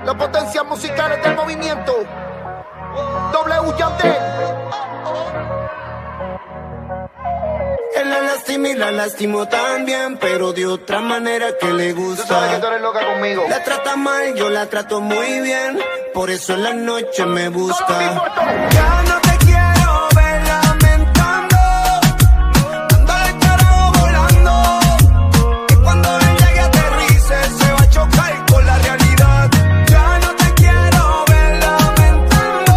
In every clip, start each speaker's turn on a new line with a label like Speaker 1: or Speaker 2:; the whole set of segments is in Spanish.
Speaker 1: Las potencias musicales del movimiento. W Yandel.
Speaker 2: Él la lastima y la lastimó también, pero de otra manera que le gusta.
Speaker 1: Tú sabes que tú eres loca conmigo.
Speaker 2: La trata mal, yo la trato muy bien, por eso en la noche me busca. Ya no te quiero ver lamentando, anda el carajo volando, que cuando él llegue aterrice se va a chocar con la realidad. Ya no te quiero ver lamentando,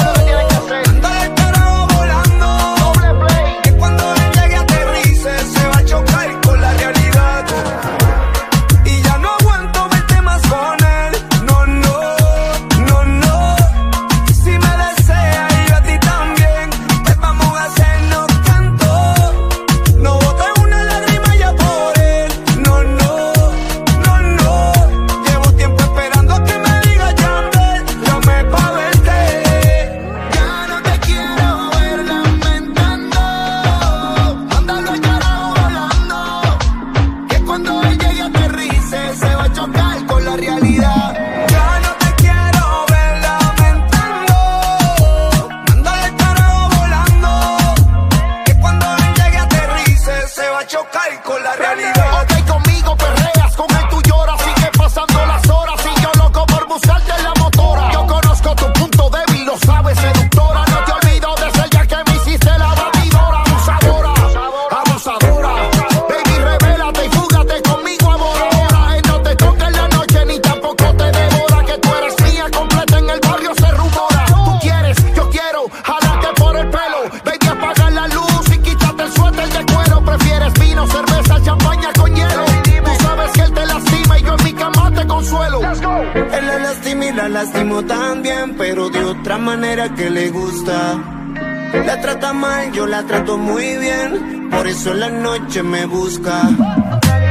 Speaker 2: anda el carajo volando, que cuando él llegue aterrice se va a chocar con la realidad. Y ya no aguanto verte más con él, no, no, no, no. Si me desea y yo a ti también, pues vamos a hacernos canto. No botes una lágrima ya por él, no, no, no, no. Llevo tiempo esperando a que me digas Yandel, llame pa' verte. Ya no te quiero ver lamentando, mándalo al carajo volando, que cuando él llegue aterrice se va a chocar con la realidad. Ya no te quiero ver lamentando, mándalo al carajo volando, que cuando él llegue aterrice se va a chocar con la realidad.
Speaker 1: Ok, conmigo perreas, con él tú lloras. Sigue pasando las horas y yo loco por buscarte en la motora. Yo conozco tu punto débil, lo sabes, seductora. No te olvido de ser ya que me hiciste la batidora. Abusadora, abusadora. Baby, revélate y fúgate conmigo ahora. Él no te toca en la noche ni tampoco te devora. Que tú eres mía completa en el barrio se rumora. Tú quieres, yo quiero, jalarte por el pelo. Baby, apaga la luz y quítate el suéter de cuero. Prefieres vino, cerveza, champaña con hielo. Tú sabes que él te lastima y yo en mi cama te consuelo.
Speaker 2: Él la lastima y la lastimó también, pero de otra manera que le gusta. La trata mal, yo la trato muy bien, por eso en la noche me busca.